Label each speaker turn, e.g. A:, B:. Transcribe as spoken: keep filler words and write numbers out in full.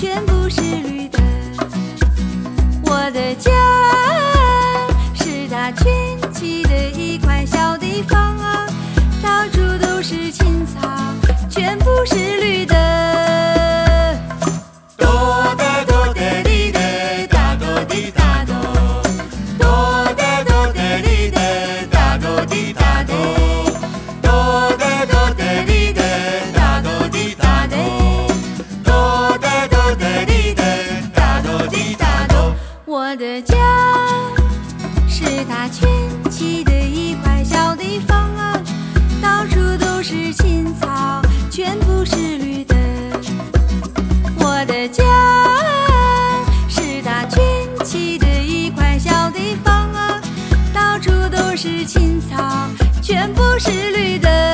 A: 全部是绿的。我的家是它群起的一块小地方啊，到处都是青草，全部是绿的。
B: 哆得哆得哩得，哒哆滴哒哆，哆得哆得哩得，哒哆滴哒哆，哆得哆得哩得，哒哆滴哒哆，哆得哆得哩得，哒哆滴哒哆。
A: 我的家是它群起的一块小地方啊，到处都是青草，全部是绿的。我的家是它群起的一块小地方啊，到处都是青草，全部是绿的。